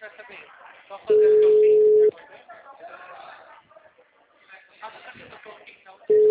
vai saber. Só fazer o que eu fiz. Ah, você tá fazendo o que eu fiz, então.